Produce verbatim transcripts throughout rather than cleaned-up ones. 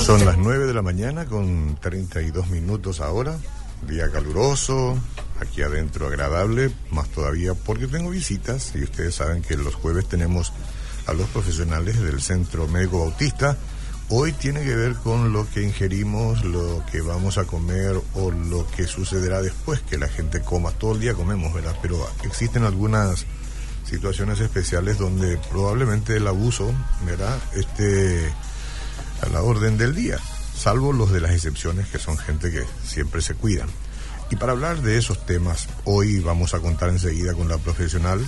Son las nueve de la mañana con treinta y dos minutos ahora, día caluroso, aquí adentro agradable, más todavía porque tengo visitas y ustedes saben que los jueves tenemos a los profesionales del Centro Médico Bautista. Hoy tiene que ver con lo que ingerimos, lo que vamos a comer o lo que sucederá después que la gente coma. Todo el día comemos, ¿verdad? Pero existen algunas situaciones especiales donde probablemente el abuso, ¿verdad?, esté a la orden del día, salvo los de las excepciones, que son gente que siempre se cuidan. Y para hablar de esos temas, hoy vamos a contar enseguida con la profesional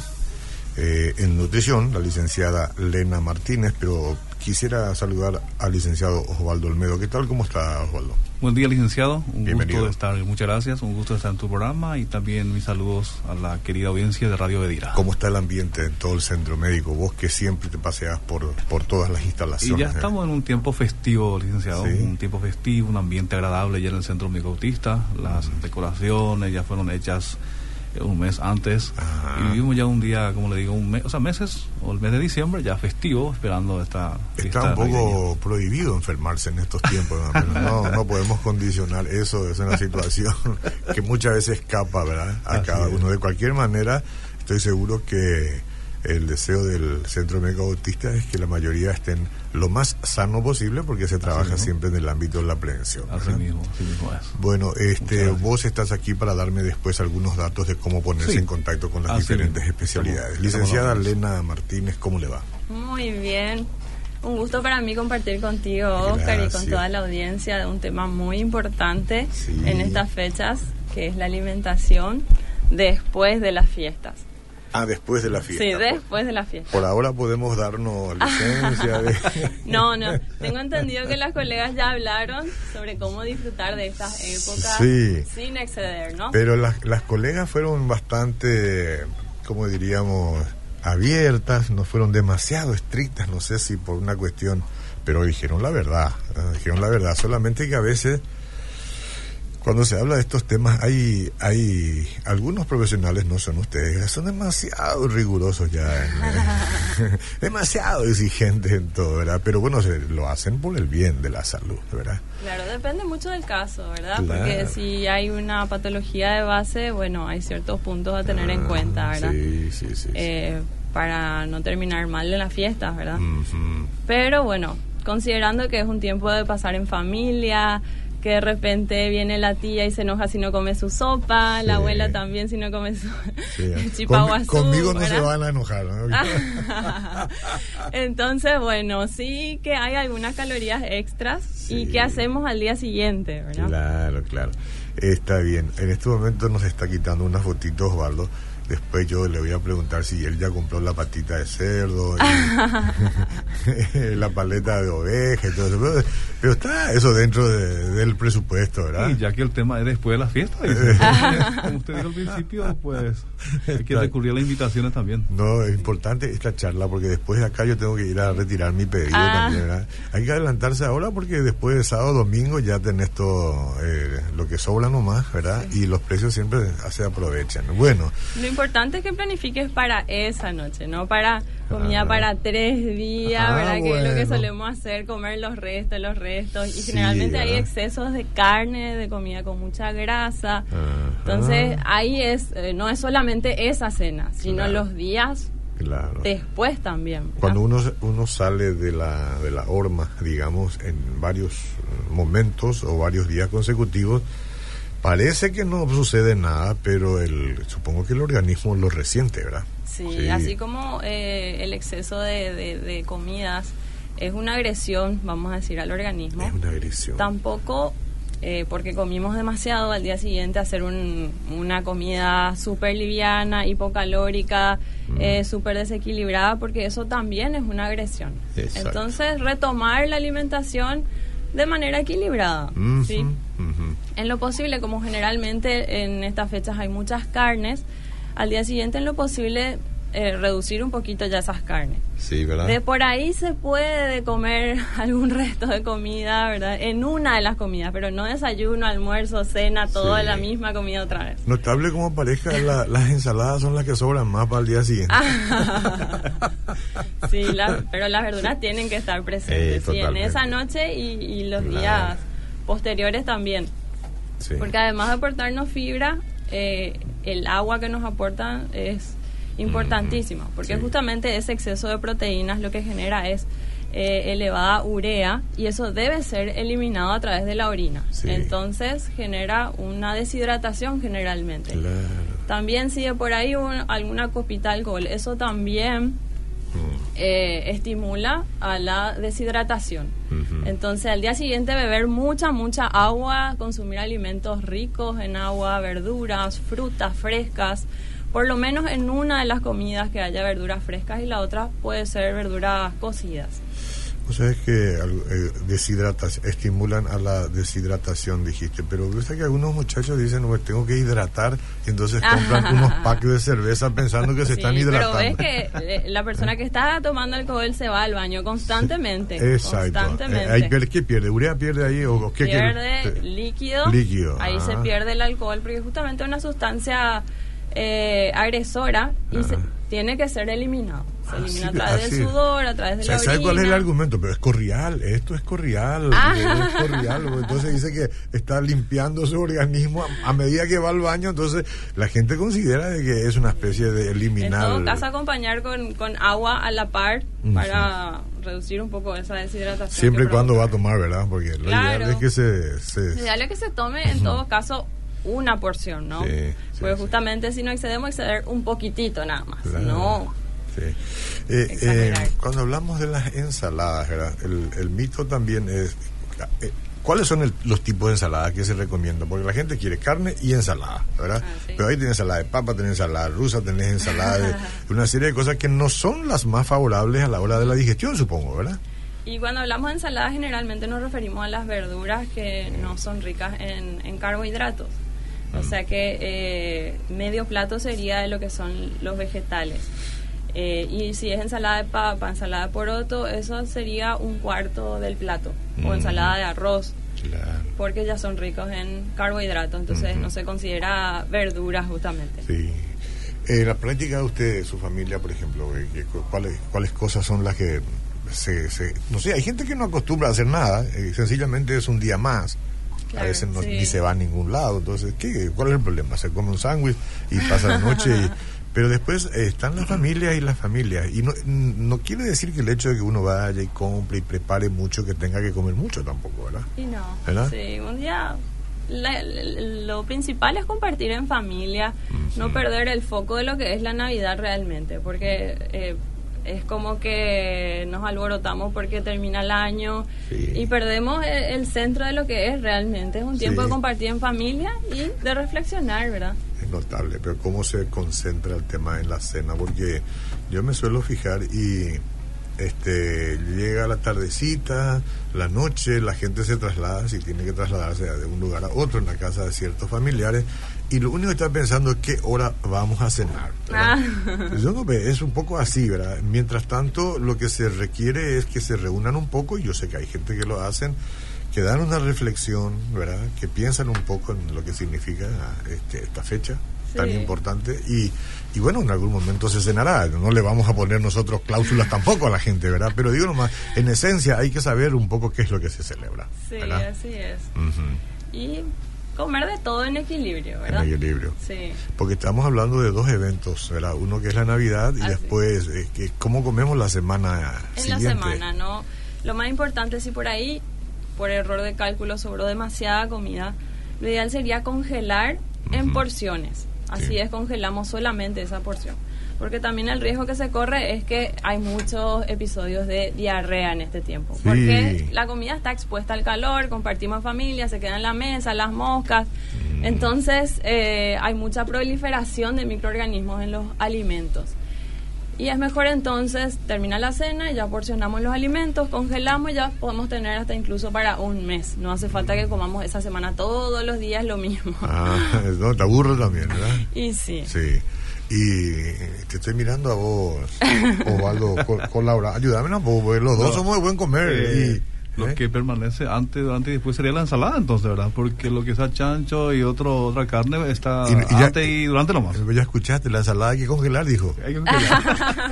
eh, en nutrición, la licenciada Lena Martínez, pero quisiera saludar al licenciado Osvaldo Olmedo. ¿Qué tal? ¿Cómo está, Osvaldo? Buen día, licenciado. Un Bienvenido. gusto de estar, muchas gracias. Un gusto de estar en tu programa y también mis saludos a la querida audiencia de Radio Bedira. ¿Cómo está el ambiente en todo el centro médico? Vos que siempre te paseas por, por todas las instalaciones. Y ya estamos en un tiempo festivo, licenciado. ¿Sí? Un tiempo festivo, un ambiente agradable ya en el Centro Médico Bautista. Las uh-huh. decoraciones ya fueron hechas un mes antes. Uh-huh. Y vivimos ya un día, como le digo, un mes, o sea, meses, o el mes de diciembre ya festivo, esperando esta fiesta. Está un poco navideña. Prohibido enfermarse en estos tiempos, ¿no? No, no podemos condicionar eso, es una situación que muchas veces escapa, ¿verdad?, a Así cada uno. Es. De cualquier manera, estoy seguro que el deseo del Centro Médico Bautista es que la mayoría estén lo más sano posible, porque se trabaja siempre en el ámbito de la prevención, ¿verdad? Así mismo, así mismo es. Bueno, este, vos estás aquí para darme después algunos datos de cómo ponerse sí. en contacto con las así diferentes mismo. especialidades. Estamos, Licenciada estamos Lena Martínez, ¿cómo le va? Muy bien. Un gusto para mí compartir contigo, Oscar, y con toda la audiencia de un tema muy importante sí. en estas fechas, que es la alimentación después de las fiestas. Ah, después de la fiesta. Sí, después de la fiesta. Por ahora podemos darnos licencia de... No, no. Tengo entendido que las colegas ya hablaron sobre cómo disfrutar de estas épocas sí. sin exceder, ¿no? Pero las, las colegas fueron bastante, como diríamos, abiertas, no fueron demasiado estrictas, no sé si por una cuestión, pero dijeron la verdad, ¿eh? dijeron la verdad, solamente que a veces cuando se habla de estos temas hay hay algunos profesionales, no son ustedes, son demasiado rigurosos ya, ¿eh? demasiado exigentes en todo, ¿verdad? Pero bueno, se lo hacen por el bien de la salud, ¿verdad? Claro, depende mucho del caso, ¿verdad? Claro. Porque si hay una patología de base, bueno, hay ciertos puntos a tener ah, en cuenta, ¿verdad? Sí, sí, sí, eh, sí. Para no terminar mal en las fiestas, ¿verdad? Uh-huh. Pero bueno, considerando que es un tiempo de pasar en familia, que de repente viene la tía y se enoja si no come su sopa, sí. la abuela también si no come su sí. chipaguazú. Con, conmigo no ¿verdad? Se van a enojar, ¿no? Entonces, bueno, sí que hay algunas calorías extras sí. y qué hacemos al día siguiente, ¿verdad? Claro, claro. Está bien. En este momento nos está quitando una fotito Osvaldo. Después yo le voy a preguntar si él ya compró la patita de cerdo, y la paleta de oveja y todo eso. Pero, pero está eso dentro de, del presupuesto, ¿verdad? Y ya que el tema es después de la fiesta, como usted dijo al principio, pues hay que recurrir a las invitaciones también. No, es importante esta charla porque después de acá yo tengo que ir a retirar mi pedido ah. también, ¿verdad? Hay que adelantarse ahora porque después de sábado, domingo ya tenés todo eh, lo que sobra nomás, ¿verdad? Sí. Y los precios siempre se aprovechan. Bueno, lo importante es que planifiques para esa noche, no para comida ah. para tres días, ah, ¿verdad? Bueno. Que es lo que solemos hacer, comer los restos, los restos. Y sí, generalmente ¿verdad? Hay excesos de carne, de comida con mucha grasa. Ajá. Entonces, ahí es eh, no es solamente esa cena, sino claro. los días claro. después también, ¿verdad? Cuando uno, uno sale de la, de la horma, digamos, en varios momentos o varios días consecutivos, parece que no sucede nada, pero el supongo que el organismo lo resiente, ¿verdad? Sí, sí. Así como eh, el exceso de, de, de comidas es una agresión, vamos a decir, al organismo. Es una agresión. Tampoco, eh, porque comimos demasiado, al día siguiente hacer un, una comida súper liviana, hipocalórica, mm. eh, súper desequilibrada, porque eso también es una agresión. Exacto. Entonces, retomar la alimentación de manera equilibrada, uh-huh, ¿sí? Uh-huh. En lo posible, como generalmente en estas fechas hay muchas carnes, al día siguiente en lo posible eh, reducir un poquito ya esas carnes. Sí, ¿verdad? De por ahí se puede comer algún resto de comida, ¿verdad? En una de las comidas, pero no desayuno, almuerzo, cena, todo Sí. en la misma comida otra vez. Notable como pareja, la, las ensaladas son las que sobran más para el día siguiente. Sí, la, pero las verduras tienen que estar presentes, Eh, sí, en totalmente. esa noche y, y los Claro. días posteriores también. Sí. Porque además de aportarnos fibra, eh, el agua que nos aporta es importantísima, porque Sí. justamente ese exceso de proteínas lo que genera es eh, elevada urea y eso debe ser eliminado a través de la orina. Sí. Entonces genera una deshidratación generalmente. Claro. También si de por ahí un- alguna copita de alcohol, eso también Mm. eh, estimula a la deshidratación. Ujú. Entonces al día siguiente beber mucha, mucha agua, consumir alimentos ricos en agua, verduras, frutas frescas, por lo menos en una de las comidas que haya verduras frescas y la otra puede ser verduras cocidas. O sea, es que eh, deshidratación, estimulan a la deshidratación, dijiste, pero ves que algunos muchachos dicen, pues tengo que hidratar, y entonces compran unos packs de cerveza pensando que se Sí, están hidratando. pero ves que eh, la persona que está tomando alcohol se va al baño constantemente. Exacto. Constantemente. Eh, ahí pierde, ¿qué pierde? ¿Urea pierde ahí? ¿O, o qué pierde qué? líquido, Líquido, ahí ah. se pierde el alcohol porque es justamente una sustancia eh, agresora y Ajá. se, tiene que ser eliminado. Se Ah, elimina sí, a través así. del sudor, a través de O sea, la orina. ¿sabe cuál es el argumento? Pero es corrial, esto es corrial, Ah. es corrial. Entonces dice que está limpiando su organismo a, a medida que va al baño, entonces la gente considera de que es una especie de En eliminar. todo caso, acompañar con, con agua a la par Ujú. para reducir un poco esa deshidratación. Siempre y que cuando va a provoca. tomar, ¿verdad? Porque lo Claro. ideal es que se... se Lo ideal es que se tome en todo caso una porción, ¿no? Sí, sí, Porque sí. justamente si no excedemos, exceder un poquitito nada más. Claro. No. Sí. Eh, Exagerar. eh, cuando hablamos de las ensaladas, ¿verdad? El, el mito también es... eh, ¿cuáles son el- los tipos de ensaladas que se recomiendan? Porque la gente quiere carne y ensalada, ¿verdad? Ah, sí. Pero ahí tenés ensalada de papa, tenés ensalada rusa, tenés ensalada de una serie de cosas que no son las más favorables a la hora de la digestión, supongo, ¿verdad? Y cuando hablamos de ensalada, generalmente nos referimos a las verduras que no son ricas en, en carbohidratos. O sea que eh, medio plato sería de lo que son los vegetales. Eh, y si es ensalada de papa, ensalada de poroto, eso sería un cuarto del plato. Mm. O ensalada de arroz, Claro. porque ya son ricos en carbohidratos. Entonces Ujú. no se considera verduras justamente. Sí. En la práctica de usted, su familia, por ejemplo, eh, que- ¿cuáles, cuáles cosas son las que se, se... No sé, hay gente que no acostumbra a hacer nada, eh, sencillamente es un día más. Claro, a veces no, sí. ni se va a ningún lado. Entonces, ¿qué? ¿Cuál es el problema? Se come un sándwich y pasa la noche. Y, pero después eh, están las familias y las familias. Y no, no quiere decir que el hecho de que uno vaya y compre y prepare mucho, que tenga que comer mucho tampoco, ¿verdad? Y no, ¿Verdad? sí, un día la- la- lo principal es compartir en familia, no perder el foco de lo que es la Navidad realmente, porque eh, es como que nos alborotamos porque termina el año Sí. y perdemos el, el centro de lo que es realmente, es un tiempo Sí. de compartir en familia y de reflexionar, ¿verdad? Es notable, pero cómo se concentra el tema en la cena, porque yo me suelo fijar y este llega la tardecita, la noche, la gente se traslada, si tiene que trasladarse de un lugar a otro en la casa de ciertos familiares, y lo único que está pensando es qué hora vamos a cenar, ¿verdad? Ah. Yo no ve, es un poco así, ¿verdad? Mientras tanto, lo que se requiere es que se reúnan un poco, y yo sé que hay gente que lo hacen, que dan una reflexión, ¿verdad? Que piensan un poco en lo que significa este, esta fecha tan Sí. importante y, y bueno, en algún momento se cenará. No le vamos a poner nosotros cláusulas tampoco a la gente, ¿verdad? Pero digo nomás, en esencia hay que saber un poco qué es lo que se celebra, Sí, ¿verdad? así es. Ujú. Y comer de todo en equilibrio, En ¿verdad? equilibrio. Sí. Porque estamos hablando de dos eventos, ¿verdad? Uno que es la Navidad y Así. después eh, que cómo comemos la semana En siguiente. la semana, ¿no? Lo más importante es si por ahí, por error de cálculo, sobró demasiada comida, lo ideal sería congelar en Ujú. porciones. Así Sí. es, congelamos solamente esa porción. Porque también el riesgo que se corre es que hay muchos episodios de diarrea en este tiempo. Sí. Porque la comida está expuesta al calor, compartimos en familia, se queda en la mesa, las moscas. Mm. Entonces eh, hay mucha proliferación de microorganismos en los alimentos. Y es mejor entonces terminar la cena, ya porcionamos los alimentos, congelamos y ya podemos tener hasta incluso para un mes. No hace falta que comamos esa semana todos los días lo mismo. Ah, no, te aburre también, ¿verdad? Y sí. Sí. Y te estoy mirando a vos, Osvaldo, con, con Laura. Ayúdame un poco, porque los dos no, somos de buen comer. Eh, y, lo ¿eh? que permanece antes, durante y después sería la ensalada, entonces, ¿verdad? Porque lo que sea chancho y otro otra carne está y, y antes ya, y durante nomás. Ya escuchaste, la ensalada hay que congelar, dijo. Hay que congelar.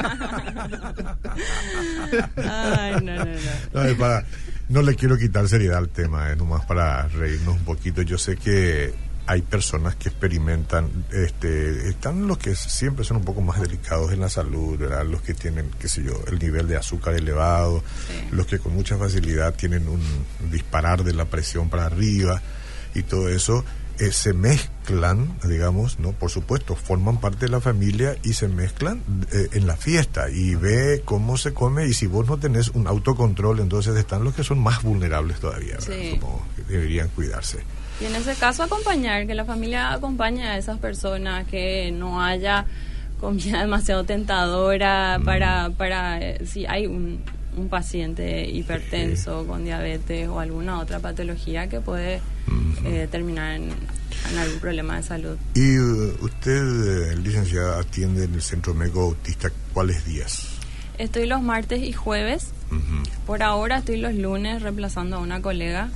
Ay, no, no, no. No, es para, no le quiero quitar seriedad al tema, es nomás para reírnos un poquito. Yo sé que hay personas que experimentan, este, están los que siempre son un poco más delicados en la salud, ¿verdad? Los que tienen, qué sé yo, el nivel de azúcar elevado, sí. Los que con mucha facilidad tienen un disparar de la presión para arriba y todo eso, eh, se mezclan, digamos, ¿no? Por supuesto, forman parte de la familia y se mezclan eh, en la fiesta y ve cómo se come, y si vos no tenés un autocontrol, entonces están los que son más vulnerables todavía, ¿verdad? Sí. Supongo que deberían cuidarse. Y en ese caso acompañar, que la familia acompañe a esas personas, que no haya comida demasiado tentadora mm. para, para eh, si hay un, un paciente hipertenso sí. con diabetes o alguna otra patología que puede mm-hmm. eh, terminar en, en algún problema de salud. ¿Y uh, usted, eh, licenciada, atiende en el Centro Médico Autista cuáles días? Estoy los martes y jueves. Mm-hmm. Por ahora estoy los lunes reemplazando a una colega,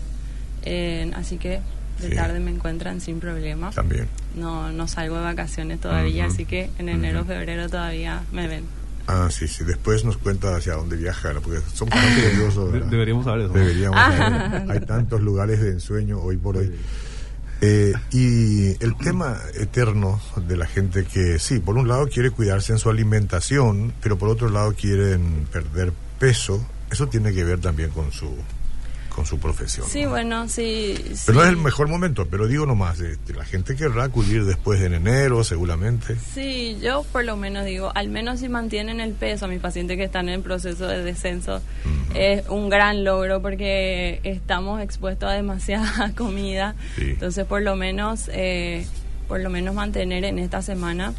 eh, así que de sí. tarde me encuentran sin problema. También. No no salgo de vacaciones todavía, uh-huh. así que en enero o uh-huh. febrero todavía me ven. Ah, sí, sí. Después nos cuenta hacia dónde viajar, porque son tan curiosos. De- deberíamos saber eso. Deberíamos saber. Hay tantos lugares de ensueño hoy por hoy. Eh, y el tema eterno de la gente que, sí, por un lado quiere cuidarse en su alimentación, pero por otro lado quieren perder peso, eso tiene que ver también con su... con su profesión. Sí, ¿no? bueno, sí, Pero sí. no es el mejor momento, pero digo nomás, este, la gente querrá acudir después de enero, seguramente. Sí, yo por lo menos digo, al menos si mantienen el peso, a mis pacientes que están en proceso de descenso, uh-huh. es un gran logro porque estamos expuestos a demasiada comida. Sí. Entonces, por lo menos, eh, por lo menos mantener en esta semana.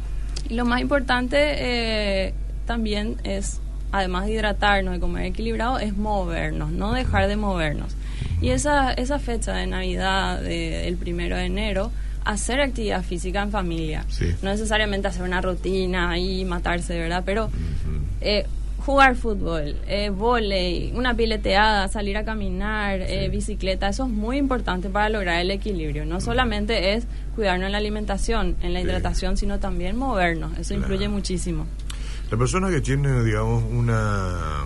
Y lo más importante eh, también es, además de hidratarnos, de comer equilibrado, es movernos, no dejar de movernos. Y esa esa fecha de Navidad, de, el primero de enero, hacer actividad física en familia. Sí. No necesariamente hacer una rutina y matarse, ¿verdad? Pero Uh-huh. eh, jugar fútbol, eh, vóley, una pileteada, salir a caminar, sí. eh, bicicleta, eso es muy importante para lograr el equilibrio. No uh-huh. solamente es cuidarnos en la alimentación, en la sí. hidratación, sino también movernos. Eso claro. influye muchísimo. La persona que tiene, digamos, una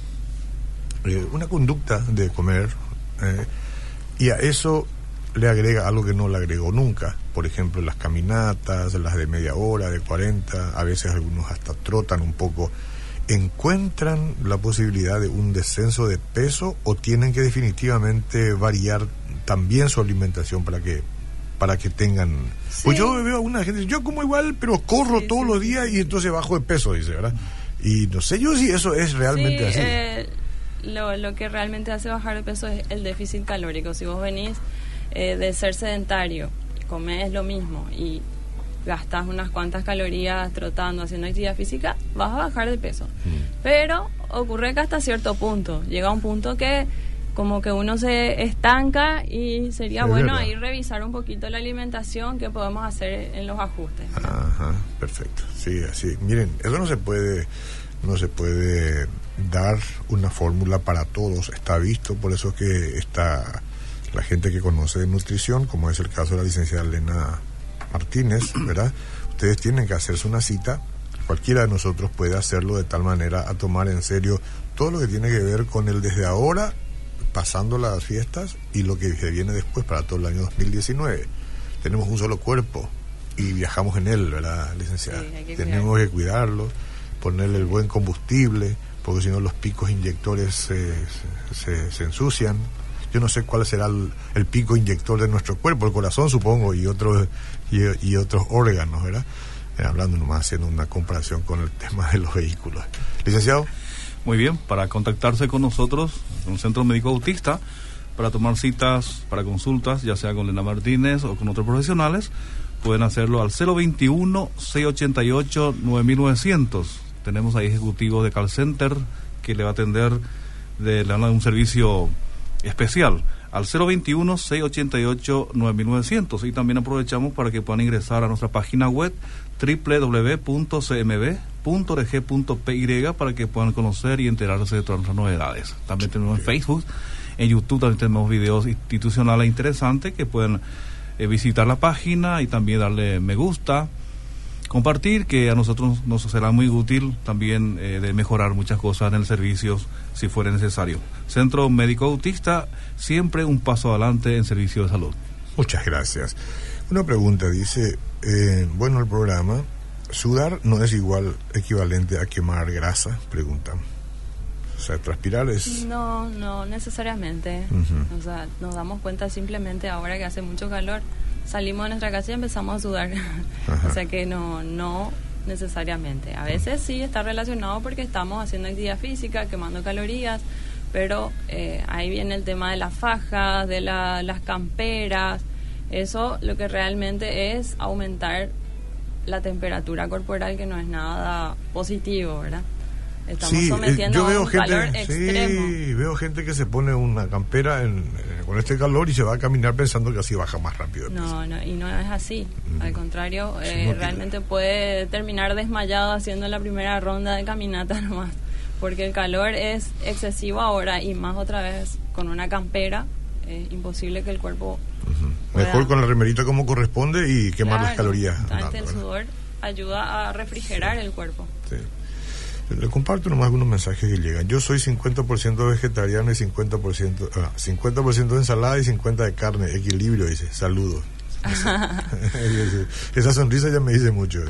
eh, una conducta de comer eh, y a eso le agrega algo que no le agregó nunca, por ejemplo las caminatas, las de media hora, de cuarenta, a veces algunos hasta trotan un poco, ¿encuentran la posibilidad de un descenso de peso o tienen que definitivamente variar también su alimentación para que para que tengan... Sí. Pues yo veo a una gente, yo como igual, pero corro sí, todos sí, los días y entonces bajo de peso, dice, ¿verdad? Y no sé yo si eso es realmente sí, así. Eh, lo, lo que realmente hace bajar de peso es el déficit calórico. Si vos venís eh, de ser sedentario, comés lo mismo y gastás unas cuantas calorías trotando, haciendo actividad física, vas a bajar de peso. Mm. Pero ocurre que hasta cierto punto, llega un punto que como que uno se estanca y sería es bueno verdad. Ahí revisar un poquito la alimentación, que podemos hacer en los ajustes, ¿no? Ajá, perfecto. Sí, así. Miren, eso no se puede no se puede dar una fórmula para todos, está visto, por eso que está la gente que conoce de nutrición, como es el caso de la licenciada Elena Martínez, ¿verdad? Ustedes tienen que hacerse una cita, cualquiera de nosotros puede hacerlo de tal manera a tomar en serio todo lo que tiene que ver con el desde ahora, pasando las fiestas y lo que viene después para todo el año dos mil diecinueve. Tenemos un solo cuerpo y viajamos en él, ¿verdad, licenciada? Sí, hay que Tenemos cuidar. que cuidarlo, ponerle el buen combustible, porque si no los picos inyectores se, se, se ensucian. Yo no sé cuál será el, el pico inyector de nuestro cuerpo, el corazón supongo, y otros y, y otros órganos, ¿verdad? Eh, hablando nomás, haciendo una comparación con el tema de los vehículos. Licenciado. Muy bien, para contactarse con nosotros, con el Centro Médico Autista, para tomar citas, para consultas, ya sea con Elena Martínez o con otros profesionales, pueden hacerlo al cero veintiuno, seiscientos ochenta y ocho, nueve mil novecientos. Tenemos ahí ejecutivos de call center que le va a atender, de, le van a dar un servicio especial. al cero veintiuno, seiscientos ochenta y ocho, nueve mil novecientos. Y también aprovechamos para que puedan ingresar a nuestra página web doble u doble u doble u punto c m b punto org punto p y para que puedan conocer y enterarse de todas nuestras novedades. También tenemos en Facebook, en YouTube también tenemos videos institucionales interesantes que pueden eh, visitar la página y también darle me gusta, compartir, que a nosotros nos será muy útil también eh, de mejorar muchas cosas en el servicio si fuera necesario. Centro Médico Autista, siempre un paso adelante en servicio de salud. Muchas gracias. Una pregunta, dice, eh, bueno, el programa, ¿sudar no es igual, equivalente a quemar grasa? Preguntan. O sea, transpirar es... No, no necesariamente. Uh-huh. O sea, nos damos cuenta simplemente ahora que hace mucho calor, salimos de nuestra casa y empezamos a sudar. Ajá. O sea que no, no necesariamente. A veces sí está relacionado porque estamos haciendo actividad física, quemando calorías, pero eh, ahí viene el tema de las fajas, de la, las camperas. Eso lo que realmente es aumentar la temperatura corporal, que no es nada positivo, ¿verdad? Estamos sí, sometiendo yo veo a un gente, calor sí, extremo. veo gente que se pone una campera en, eh, con este calor y se va a caminar pensando que así baja más rápido. No, no, y no es así. Mm. Al contrario, Sí, eh, no realmente puede terminar desmayado haciendo la primera ronda de caminata nomás, porque el calor es excesivo ahora, y más otra vez con una campera, es imposible que el cuerpo... Uh-huh. Mejor con la remerita como corresponde y quemar claro, las calorías. Exactamente, el sudor ayuda a refrigerar el cuerpo. Sí. Le comparto nomás algunos mensajes que llegan. Yo soy cincuenta por ciento vegetariano y cincuenta por ciento, ah, cincuenta por ciento de ensalada y cincuenta por ciento de carne. Equilibrio, dice. Saludos. Esa sonrisa ya me dice mucho.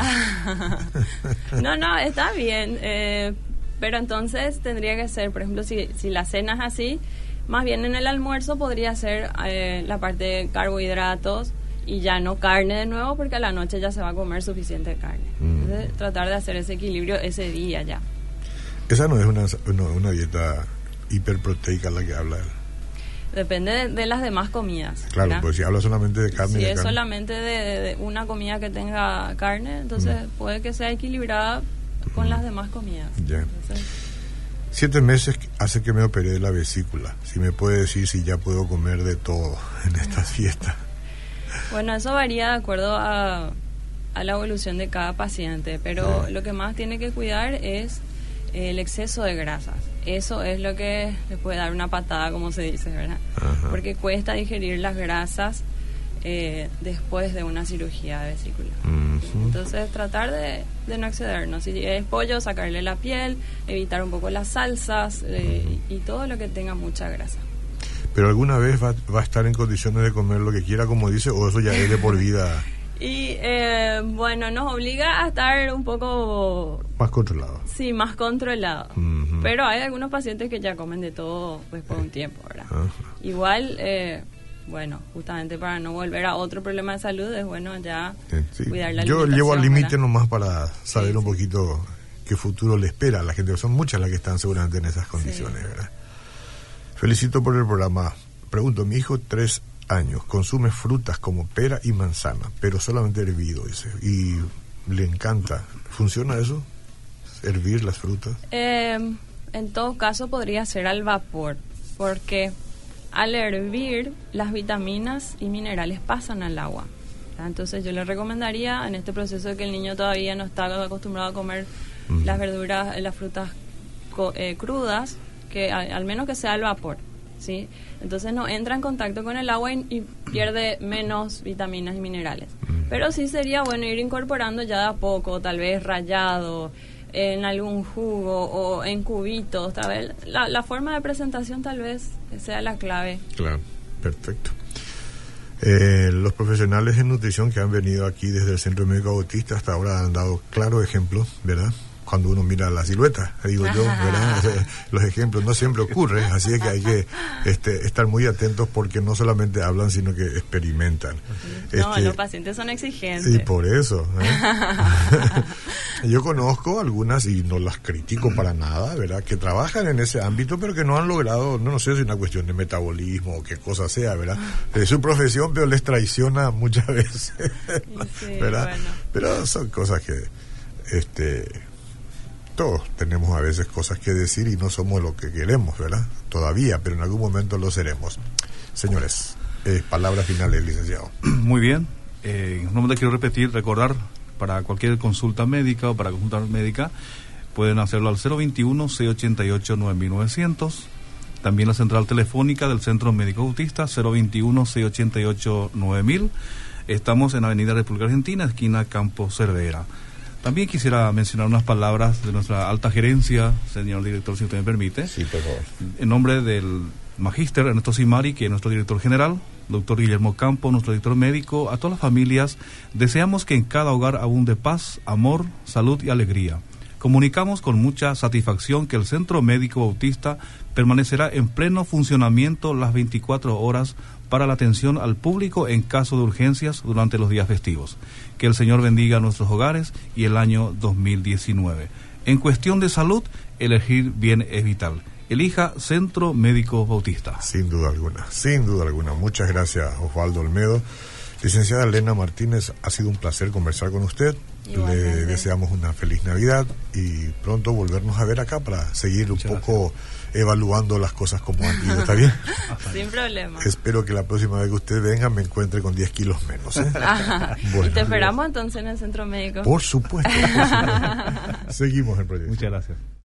No, no, está bien. Eh, pero entonces tendría que ser, por ejemplo, si, si la cena es así, más bien en el almuerzo podría ser eh, la parte de carbohidratos y ya no carne de nuevo, porque a la noche ya se va a comer suficiente carne. Mm. Entonces, tratar de hacer ese equilibrio ese día ya. Esa no es una, una, una dieta hiperproteica la que habla él. Depende de, de las demás comidas. Claro, ¿verdad? Pues si habla solamente de carne. Si de es carne. solamente de, de, de una comida que tenga carne, entonces mm. puede que sea equilibrada con mm. las demás comidas. Ya. Entonces, Siete meses hace que me operé de la vesícula. Si me puede decir si ya puedo comer de todo en estas fiestas. Bueno, eso varía de acuerdo a, a la evolución de cada paciente, pero sí. Lo que más tiene que cuidar es el exceso de grasas. Eso es lo que le puede dar una patada, como se dice, ¿verdad? Ajá. Porque cuesta digerir las grasas eh, después de una cirugía de vesícula. Uh-huh. Entonces, tratar de, de no excedernos. Si es pollo, sacarle la piel, evitar un poco las salsas eh, uh-huh. y todo lo que tenga mucha grasa. ¿Pero alguna vez va, va a estar en condiciones de comer lo que quiera, como dice, o eso ya es de por vida? Y eh, bueno, nos obliga a estar un poco... Más controlado. Sí, más controlado. Uh-huh. Pero hay algunos pacientes que ya comen de todo pues por un tiempo, ¿verdad? Uh-huh. Igual, eh, bueno, justamente para no volver a otro problema de salud, es bueno ya sí. cuidar la Yo alimentación. Yo llevo al límite ¿verdad? Nomás para saber sí, un sí. poquito qué futuro le espera a la gente. Son muchas las que están seguramente en esas condiciones, sí. ¿verdad? Felicito por el programa. Pregunto, mi hijo, tres años, consume frutas como pera y manzana, pero solamente hervido, dice, y le encanta. ¿Funciona eso? ¿Hervir las frutas? Eh, en todo caso podría ser al vapor, porque al hervir las vitaminas y minerales pasan al agua. Entonces yo le recomendaría en este proceso de que el niño todavía no está acostumbrado a comer uh-huh. las verduras, las frutas eh, crudas, que al, al menos que sea al vapor, ¿sí? Entonces no entra en contacto con el agua y, y pierde menos vitaminas y minerales. Uh-huh. Pero sí sería bueno ir incorporando ya de a poco, tal vez rallado, en algún jugo o en cubitos, tal vez la, la forma de presentación tal vez sea la clave. Claro, perfecto. Eh, los profesionales en nutrición que han venido aquí desde el Centro Médico Autista hasta ahora han dado claros ejemplos, ¿verdad? Cuando uno mira la silueta, digo yo, ¿verdad? O sea, los ejemplos no siempre ocurren, así es que hay que este, estar muy atentos porque no solamente hablan, sino que experimentan. No, este, los pacientes son exigentes. Y por eso. ¿eh? Yo conozco algunas, y no las critico para nada, ¿verdad? Que trabajan en ese ámbito, pero que no han logrado, no, no sé si es una cuestión de metabolismo o qué cosa sea, ¿verdad? Es su profesión, pero les traiciona muchas veces, sí, ¿verdad? Bueno. Pero son cosas que... este todos tenemos a veces cosas que decir y no somos lo que queremos, ¿verdad? Todavía, pero en algún momento lo seremos. Señores, eh, palabras finales, licenciado. Muy bien. Eh, no me quiero repetir, recordar, para cualquier consulta médica o para consulta médica, pueden hacerlo al cero veintiuno, seiscientos ochenta y ocho, nueve mil novecientos. También la central telefónica del Centro Médico Bautista, cero veintiuno, seiscientos ochenta y ocho, nueve mil. Estamos en Avenida República Argentina, esquina Campo Cervera. También quisiera mencionar unas palabras de nuestra alta gerencia, señor director, si usted me permite. Sí, por favor. En nombre del magíster Ernesto Simari, que es nuestro director general, doctor Guillermo Campo, nuestro director médico, a todas las familias, deseamos que en cada hogar abunde paz, amor, salud y alegría. Comunicamos con mucha satisfacción que el Centro Médico Bautista permanecerá en pleno funcionamiento las veinticuatro horas para la atención al público en caso de urgencias durante los días festivos. Que el Señor bendiga nuestros hogares y el año dos mil diecinueve. En cuestión de salud, elegir bien es vital. Elija Centro Médico Bautista. Sin duda alguna, sin duda alguna. Muchas gracias, Osvaldo Olmedo. Licenciada Elena Martínez, ha sido un placer conversar con usted. Igualmente. Le deseamos una feliz Navidad y pronto volvernos a ver acá para seguir Muchas un poco gracias. Evaluando las cosas como han ido. ¿Está bien? Sin problema. Espero que la próxima vez que usted venga me encuentre con diez kilos menos. ¿eh? Bueno, y te esperamos entonces en el Centro Médico. Por supuesto. Por supuesto. Seguimos el proyecto. Muchas gracias.